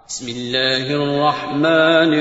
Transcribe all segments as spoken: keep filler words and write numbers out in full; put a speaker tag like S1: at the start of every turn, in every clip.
S1: بسم اللہ الرحمن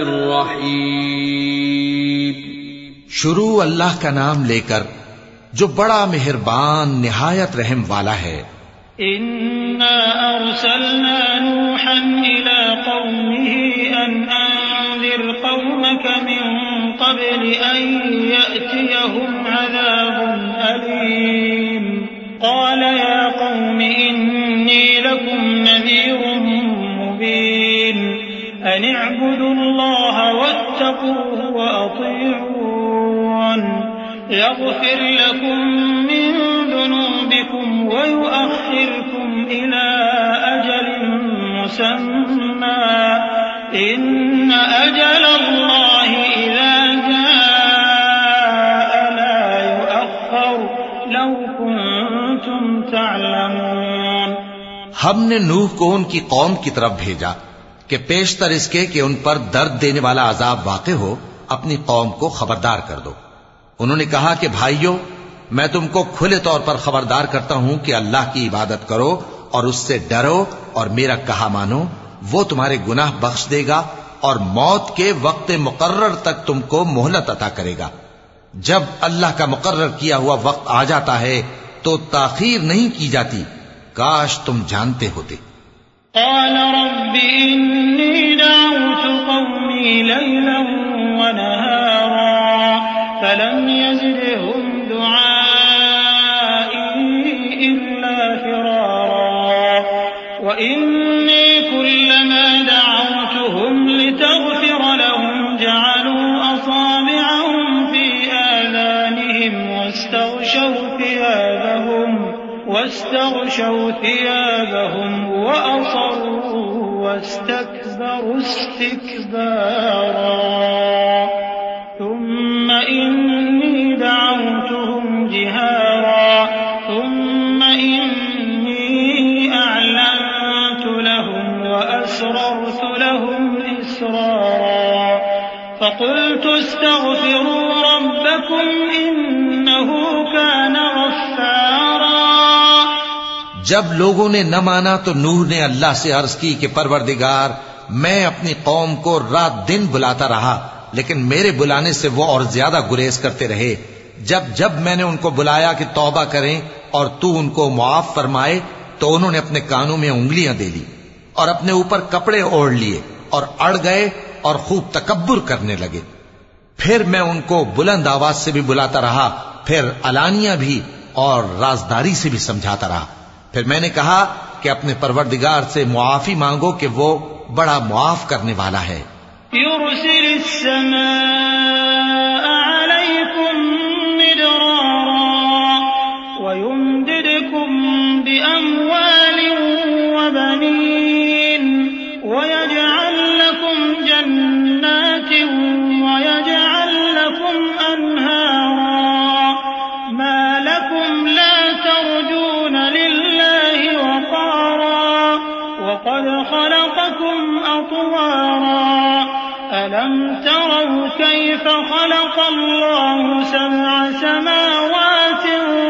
S1: الرحیم.
S2: شروع اللہ کا نام لے کر جو بڑا مہربان نہایت رحم والا ہے.
S3: انا ارسلنا نوحا الى قومه ان انذر قومك من قبل ان يأتيهم عذاب أليم. قال يا قوم اني لكم نذير مبين ان اعبدوا الله واتقوه واطيعون يغفر لكم من ذنوبكم ويؤخركم إلى أجل مسمى إن أجل الله إذا جاء لا يؤخر لو كنتم تعلمون.
S2: ہم نے نوح کو ان کی قوم کی طرف بھیجا کہ پیشتر اس کے کہ ان پر درد دینے والا عذاب واقع ہو اپنی قوم کو خبردار کر دو. انہوں نے کہا کہ بھائیو، میں تم کو کھلے طور پر خبردار کرتا ہوں کہ اللہ کی عبادت کرو اور اس سے ڈرو اور میرا کہا مانو. وہ تمہارے گناہ بخش دے گا اور موت کے وقت مقرر تک تم کو مہلت عطا کرے گا. جب اللہ کا مقرر کیا ہوا وقت آ جاتا ہے تو تاخیر نہیں کی جاتی. کاش تم جانتے ہوتے.
S3: قال رب إني دعوت قومي ليلا ونهارا فلم يزدهم دعائي إلا فرارا وإني كلما دعوتهم لتغفر لهم جعلوا أصابعهم في آذانهم واستغشوا ثيابهم واستغشوا ثيابهم وأصروا واستكبروا استكبارا ثم إني دعوتهم جهارا ثم إني أعلنت لهم وأسررت لهم إسرارا فقلت استغفروا ربكم إنه كان غفارا.
S2: جب لوگوں نے نہ مانا تو نوح نے اللہ سے عرض کی کہ پروردگار، میں اپنی قوم کو رات دن بلاتا رہا لیکن میرے بلانے سے وہ اور زیادہ گریز کرتے رہے. جب جب میں نے ان کو بلایا کہ توبہ کریں اور تو ان کو معاف فرمائے تو انہوں نے اپنے کانوں میں انگلیاں دے لی اور اپنے اوپر کپڑے اوڑھ لیے اور اڑ گئے اور خوب تکبر کرنے لگے. پھر میں ان کو بلند آواز سے بھی بلاتا رہا، پھر علانیہ بھی اور رازداری سے بھی سمجھاتا رہا. پھر میں نے کہا کہ اپنے پروردگار سے معافی مانگو کہ وہ بڑا معاف کرنے والا ہے.
S3: يرسل السماء عليكم مدرارا ويمددكم بأموال وبنين ويجعل لكم جنات ويجعل لكم أنهارا ما لكم لا ترجون لله وقارا وقد خلقكم أطوارا ألم تروا كيف خلق الله سبع سماوات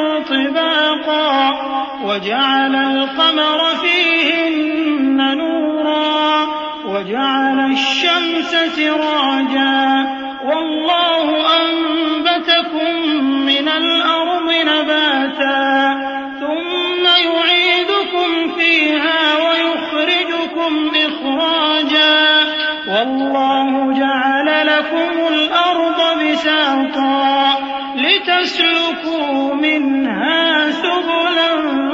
S3: طباقا وجعل القمر فيهن نورا وجعل الشمس سراجا والله أنبتكم من الأرض نباتا ثم يعيدكم فيها ويخرجكم إخراجا والله جعل لكم الأرض بساطا لتسلكوا منها سبلا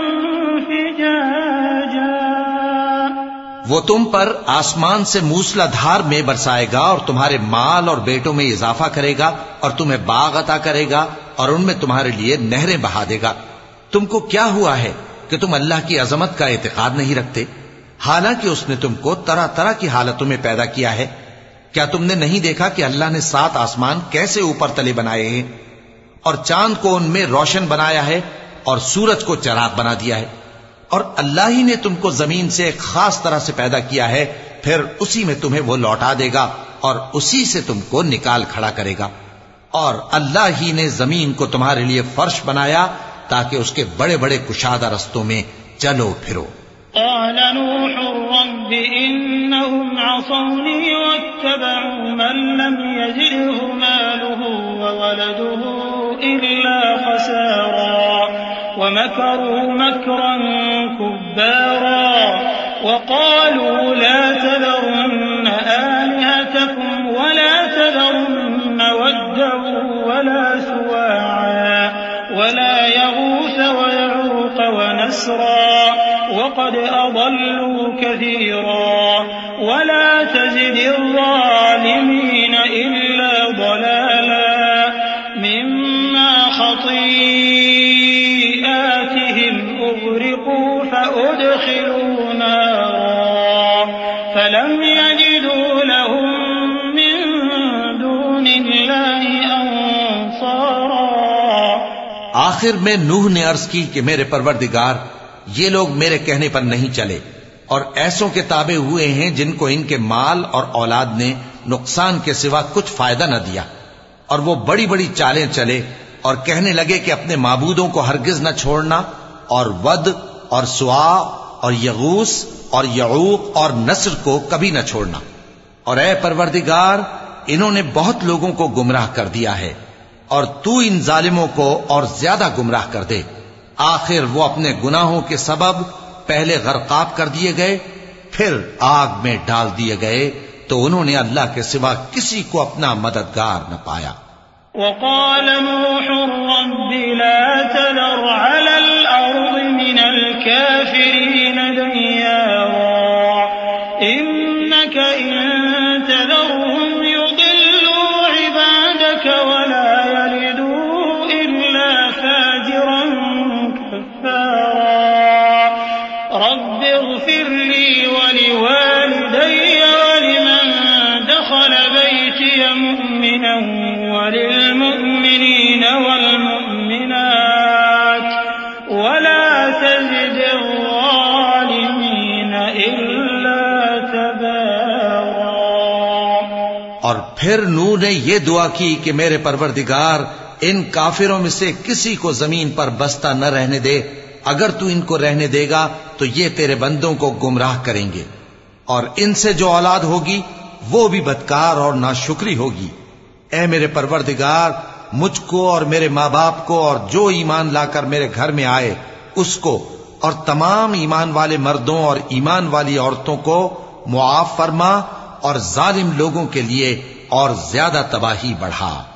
S3: فجاجا.
S2: وہ تم پر آسمان سے موسلا دھار میں برسائے گا اور تمہارے مال اور بیٹوں میں اضافہ کرے گا اور تمہیں باغ عطا کرے گا اور ان میں تمہارے لیے نہریں بہا دے گا. تم کو کیا ہوا ہے کہ تم اللہ کی عظمت کا اعتقاد نہیں رکھتے حالانکہ اس نے تم کو طرح طرح کی حالتوں میں پیدا کیا ہے؟ کیا تم نے نہیں دیکھا کہ اللہ نے سات آسمان کیسے اوپر تلے بنائے ہیں اور چاند کو ان میں روشن بنایا ہے اور سورج کو چراغ بنا دیا ہے؟ اور اللہ ہی نے تم کو زمین سے ایک خاص طرح سے پیدا کیا ہے، پھر اسی میں تمہیں وہ لوٹا دے گا اور اسی سے تم کو نکال کھڑا کرے گا. اور اللہ ہی نے زمین کو تمہارے لیے فرش بنایا تاکہ اس کے بڑے بڑے کشادہ رستوں میں چلو پھرو.
S3: قال نوح رب إنهم عصوني واتبعوا من لم يزده ماله وولده إلا خسارا ومكروا مكرا كبارا وقالوا لا تذرن آلهتكم ولا تذرن ودا ولا سواعا ولا يغوث ويعوق ونسرا وقد أضلوا كثيرا ولا تزد الظالمين إلا ضلالا مما خطيئاتهم أغرقوا فأدخلوا نارا فلم يجدوا لهم من دون الله أنصارا.
S2: آخر میں نوح نے عرض کی کہ میرے پروردگار یہ لوگ میرے کہنے پر نہیں چلے اور ایسوں کے تابع ہوئے ہیں جن کو ان کے مال اور اولاد نے نقصان کے سوا کچھ فائدہ نہ دیا، اور وہ بڑی بڑی چالیں چلے اور کہنے لگے کہ اپنے معبودوں کو ہرگز نہ چھوڑنا، اور ود اور سوا اور یغوس اور یعوق اور نصر کو کبھی نہ چھوڑنا. اور اے پروردگار انہوں نے بہت لوگوں کو گمراہ کر دیا ہے، اور تو ان ظالموں کو اور زیادہ گمراہ کر دے. آخر وہ اپنے گناہوں کے سبب پہلے غرقاب کر دیے گئے، پھر آگ میں ڈال دیے گئے، تو انہوں نے اللہ کے سوا کسی کو اپنا مددگار نہ پایا.
S3: وقال نوح رب لا تذر على الأرض من الكافرين ديارا إنك إن تذرهم يضلوا عبادك ولا يلدوا إلا فاجرا كفارا رب اغفر لي ولوالدي ولمن دخل بيتي مؤمنا وللمؤمنين والمؤمنات ولا تزد الظالمين إلا تبارا.
S2: اور پھر نوح نے یہ دعا کی کہ میرے پروردگار ان کافروں میں سے کسی کو زمین پر بستہ نہ رہنے دے، اگر تو ان کو رہنے دے گا تو یہ تیرے بندوں کو گمراہ کریں گے، اور ان سے جو اولاد ہوگی وہ بھی بدکار اور ناشکری ہوگی. اے میرے پروردگار مجھ کو اور میرے ماں باپ کو اور جو ایمان لا کر میرے گھر میں آئے اس کو اور تمام ایمان والے مردوں اور ایمان والی عورتوں کو معاف فرما، اور ظالم لوگوں کے لیے اور زیادہ تباہی بڑھا.